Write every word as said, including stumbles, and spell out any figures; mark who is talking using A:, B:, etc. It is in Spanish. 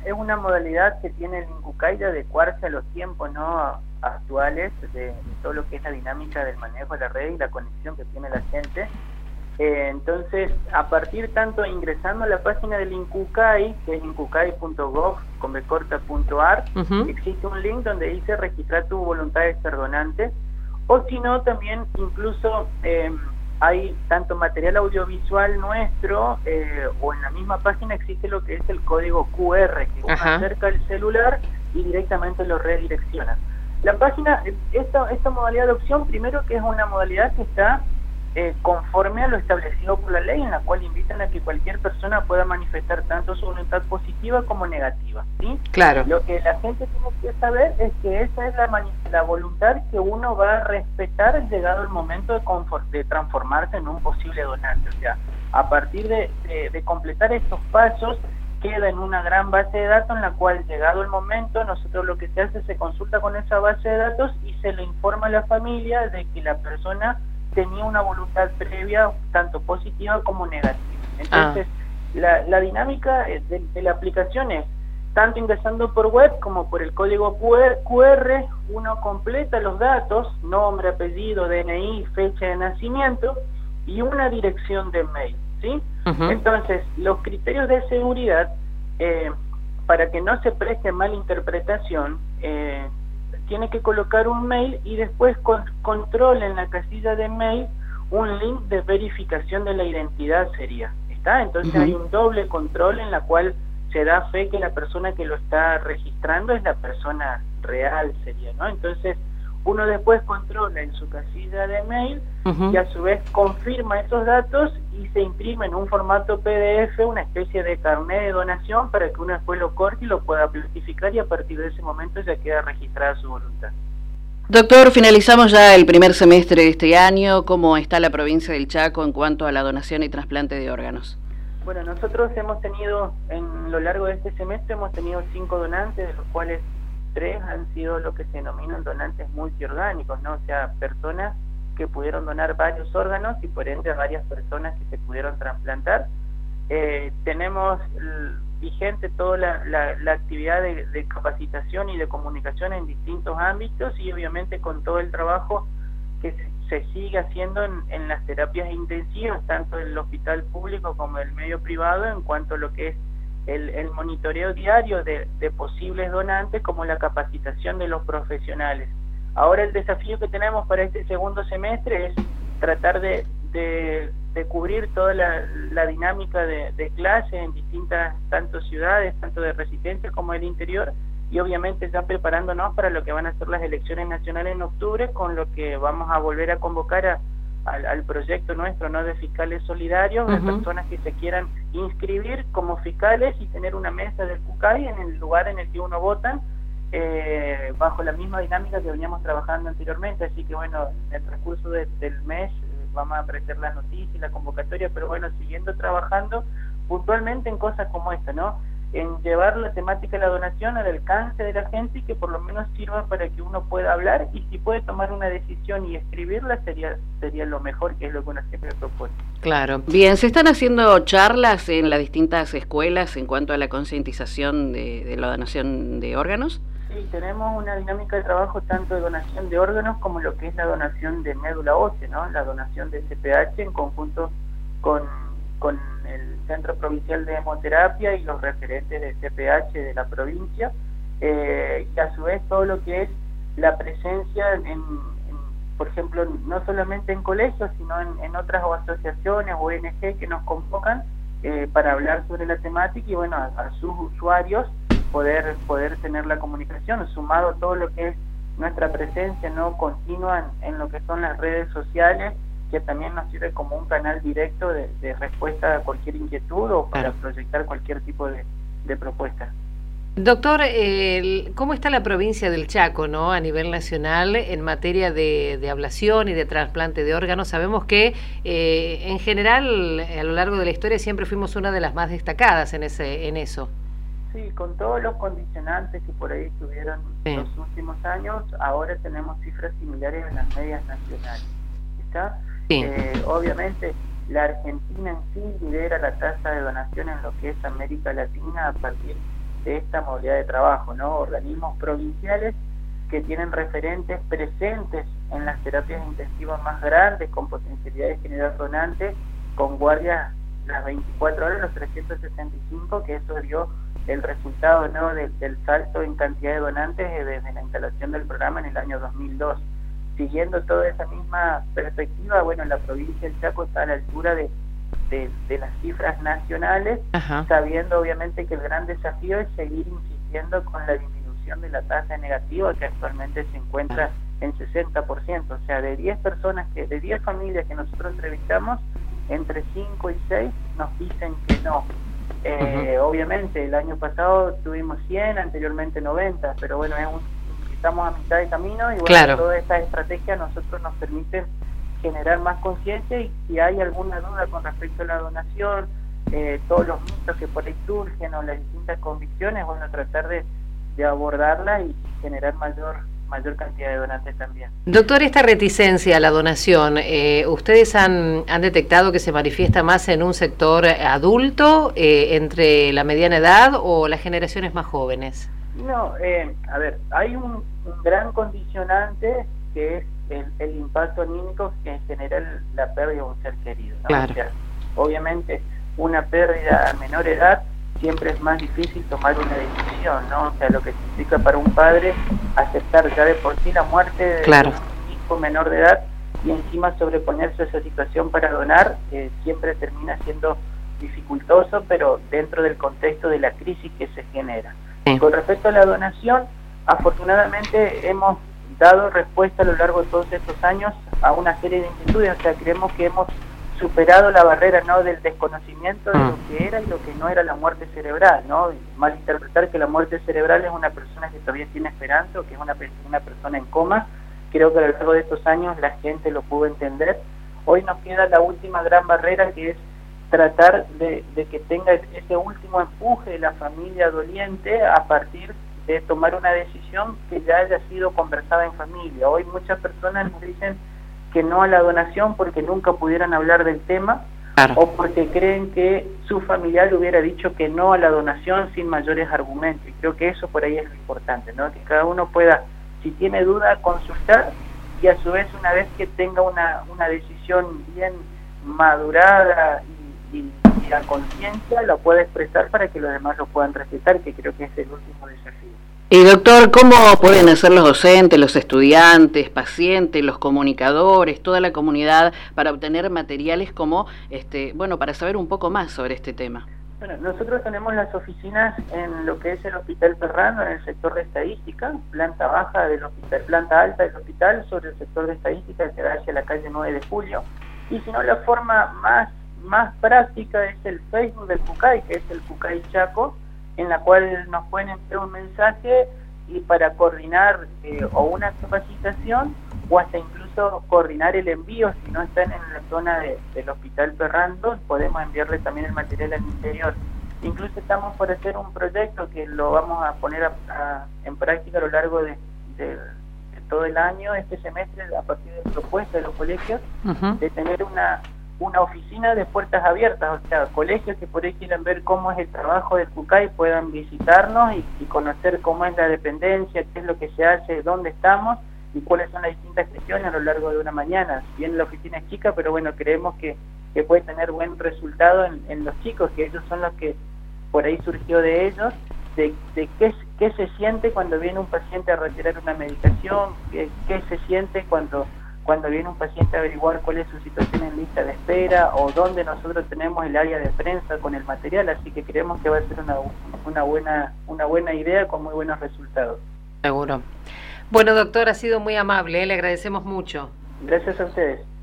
A: es una modalidad que tiene el INCUCAI de adecuarse a los tiempos no actuales de, de todo lo que es la dinámica del manejo de la red y la conexión que tiene la gente. Eh, entonces, a partir tanto ingresando a la página del INCUCAI, que es incucai punto gov punto ar, uh-huh. existe un link donde dice registrar tu voluntad de ser donante, o si no, también incluso eh, hay tanto material audiovisual nuestro, eh, o en la misma página existe lo que es el código cu erre, que uno acerca el celular y directamente lo redirecciona. La página, esta, esta modalidad de opción, primero que es una modalidad que está eh, conforme a lo establecido por la ley, en la cual invitan a que cualquier persona pueda manifestar tanto su voluntad positiva como negativa, ¿sí?
B: Claro.
A: Lo que la gente tiene que saber es que esa es la, la voluntad que uno va a respetar llegado el momento de, de transformarse en un posible donante. O sea, a partir de, de, de completar estos pasos, queda en una gran base de datos en la cual, llegado el momento, nosotros lo que se hace se consulta con esa base de datos y se le informa a la familia de que la persona tenía una voluntad previa tanto positiva como negativa. Entonces, ah. la, la dinámica de, de la aplicación es, tanto ingresando por web como por el código cu erre, uno completa los datos, nombre, apellido, de ene i, fecha de nacimiento y una dirección de mail, ¿sí? Uh-huh. Entonces, los criterios de seguridad, eh, para que no se preste malinterpretación, eh, tiene que colocar un mail y después con, control en la casilla de mail un link de verificación de la identidad sería, ¿está? Entonces uh-huh. hay un doble control en la cual se da fe que la persona que lo está registrando es la persona real sería, ¿no? Entonces uno después controla en su casilla de mail uh-huh. y a su vez confirma esos datos y se imprime en un formato pe de efe, una especie de carnet de donación para que uno después lo corte y lo pueda plastificar y a partir de ese momento ya queda registrada su voluntad.
B: Doctor, finalizamos ya el primer semestre de este año. ¿Cómo está la provincia del Chaco en cuanto a la donación y trasplante de órganos?
A: Bueno, nosotros hemos tenido, en lo largo de este semestre, hemos tenido cinco donantes, de los cuales tres han sido lo que se denominan donantes multiorgánicos, ¿no? O sea, personas que pudieron donar varios órganos y por ende varias personas que se pudieron trasplantar. Eh, tenemos vigente toda la, la, la actividad de, de capacitación y de comunicación en distintos ámbitos y obviamente con todo el trabajo que se, se sigue haciendo en, en las terapias intensivas, tanto en el hospital público como en el medio privado, en cuanto a lo que es El, el monitoreo diario de, de posibles donantes como la capacitación de los profesionales. Ahora el desafío que tenemos para este segundo semestre es tratar de, de, de cubrir toda la, la dinámica de, de clase en distintas tanto ciudades, tanto de resistencia como del interior, y obviamente ya preparándonos para lo que van a ser las elecciones nacionales en octubre, con lo que vamos a volver a convocar a Al, al proyecto nuestro, ¿no?, de fiscales solidarios, uh-huh. de personas que se quieran inscribir como fiscales y tener una mesa del INCUCAI en el lugar en el que uno vota, eh, bajo la misma dinámica que veníamos trabajando anteriormente. Así que bueno, en el transcurso de, del mes eh, vamos a aparecer las noticias y la convocatoria, pero bueno, siguiendo trabajando puntualmente en cosas como esta, ¿no?, en llevar la temática de la donación al alcance de la gente y que por lo menos sirva para que uno pueda hablar, y si puede tomar una decisión y escribirla sería sería lo mejor, que es lo que uno siempre propone.
B: Claro. Bien, ¿se están haciendo charlas en las distintas escuelas en cuanto a la concientización de, de la donación de órganos?
A: Sí, tenemos una dinámica de trabajo tanto de donación de órganos como lo que es la donación de médula ósea, ¿no?, la donación de ce pe hache en conjunto con con el Centro Provincial de Hemoterapia y los referentes de ce pe hache de la provincia, eh, y a su vez todo lo que es la presencia en, en por ejemplo, no solamente en colegios, sino en, en otras asociaciones o o ene ge que nos convocan eh, para hablar sobre la temática y bueno, a, a sus usuarios poder poder tener la comunicación, sumado a todo lo que es nuestra presencia no continua en, en lo que son las redes sociales, que también nos sirve como un canal directo de, de respuesta a cualquier inquietud o para claro. proyectar cualquier tipo de, de propuesta.
C: Doctor, eh, ¿cómo está la provincia del Chaco, no, a nivel nacional en materia de, de ablación y de trasplante de órganos? Sabemos que eh, en general a lo largo de la historia siempre fuimos una de las más destacadas en ese en eso.
A: Sí, con todos los condicionantes que por ahí tuvieron sí. los últimos años, ahora tenemos cifras similares a las medias nacionales. ¿Está? Sí. Eh, obviamente la Argentina en sí lidera la tasa de donación en lo que es América Latina a partir de esta modalidad de trabajo, ¿no? Organismos provinciales que tienen referentes presentes en las terapias intensivas más grandes, con potencialidad de generar donantes, con guardias las veinticuatro horas, los trescientos sesenta y cinco, que eso dio el resultado, ¿no?, del, del salto en cantidad de donantes desde la instalación del programa en el año dos mil dos. Siguiendo toda esa misma perspectiva, bueno, la provincia del Chaco está a la altura de, de, de las cifras nacionales, Ajá. sabiendo obviamente que el gran desafío es seguir insistiendo con la disminución de la tasa negativa, que actualmente se encuentra en sesenta por ciento. O sea, de diez personas, que de diez familias que nosotros entrevistamos, entre cinco y seis nos dicen que no. Eh, uh-huh. Obviamente el año pasado tuvimos cien, anteriormente noventa, pero bueno, es un, estamos a mitad de camino y bueno, claro. todas estas estrategias a nosotros nos permiten generar más conciencia, y si hay alguna duda con respecto a la donación, eh, todos los mitos que por ahí surgen o las distintas convicciones, bueno, tratar de, de abordarla y generar mayor mayor cantidad de donantes también.
C: Doctor, esta reticencia a la donación, eh, ¿ustedes han, han detectado que se manifiesta más en un sector adulto, eh, entre la mediana edad o las generaciones más jóvenes?
A: No, eh, a ver, hay un, un gran condicionante que es el, el impacto anímico que genera la pérdida de un ser querido, ¿no?
C: Claro.
A: O sea, obviamente una pérdida a menor edad siempre es más difícil tomar una decisión, ¿no? O sea, lo que significa para un padre aceptar ya de por sí la muerte de claro. un hijo menor de edad y encima sobreponerse a esa situación para donar, eh, siempre termina siendo dificultoso, pero dentro del contexto de la crisis que se genera. Sí. Con respecto a la donación, afortunadamente hemos dado respuesta a lo largo de todos estos años a una serie de inquietudes, o sea, creemos que hemos superado la barrera, ¿no?, del desconocimiento de lo que era y lo que no era la muerte cerebral, ¿no? Malinterpretar que la muerte cerebral es una persona que todavía tiene esperanza o que es una, una persona en coma. Creo que a lo largo de estos años la gente lo pudo entender. Hoy nos queda la última gran barrera, que es tratar de, de que tenga ese último empuje de la familia doliente a partir de tomar una decisión que ya haya sido conversada en familia. Hoy muchas personas nos dicen que no a la donación porque nunca pudieran hablar del tema, claro. o porque creen que su familiar hubiera dicho que no a la donación sin mayores argumentos. Y creo que eso por ahí es lo importante, ¿no? Que cada uno pueda, si tiene duda, consultar, y a su vez una vez que tenga una, una decisión bien madurada y, y, y a conciencia, la pueda expresar para que los demás lo puedan respetar, que creo que es el último desafío.
B: Y doctor, ¿cómo pueden hacer los docentes, los estudiantes, pacientes, los comunicadores, toda la comunidad para obtener materiales como, este, bueno, para saber un poco más sobre este tema?
A: Bueno, nosotros tenemos las oficinas en lo que es el Hospital Ferrando, en el sector de estadística, planta baja del hospital, planta alta del hospital, sobre el sector de estadística que da hacia la calle nueve de julio. Y si no, la forma más, más práctica es el Facebook del CUCAI, que es el CUCAI Chaco, en la cual nos pueden enviar un mensaje y para coordinar eh, o una capacitación o hasta incluso coordinar el envío. Si no están en la zona de, del Hospital Ferrando, podemos enviarle también el material al interior. Incluso estamos por hacer un proyecto que lo vamos a poner a, a, en práctica a lo largo de, de, de todo el año, este semestre, a partir de propuestas de los colegios, uh-huh. de tener una una oficina de puertas abiertas, o sea, colegios que por ahí quieran ver cómo es el trabajo del CUCAI puedan visitarnos y, y conocer cómo es la dependencia, qué es lo que se hace, dónde estamos y cuáles son las distintas gestiones a lo largo de una mañana. Si bien la oficina es chica, pero bueno, creemos que, que puede tener buen resultado en, en los chicos, que ellos son los que por ahí surgió de ellos, de, de qué, qué se siente cuando viene un paciente a retirar una medicación, qué, qué se siente cuando cuando viene un paciente a averiguar cuál es su situación en lista de espera o dónde nosotros tenemos el área de prensa con el material, así que creemos que va a ser una, una, buena, una buena idea con muy buenos resultados.
C: Seguro. Bueno, doctor, ha sido muy amable, ¿eh? Le agradecemos mucho.
A: Gracias a ustedes.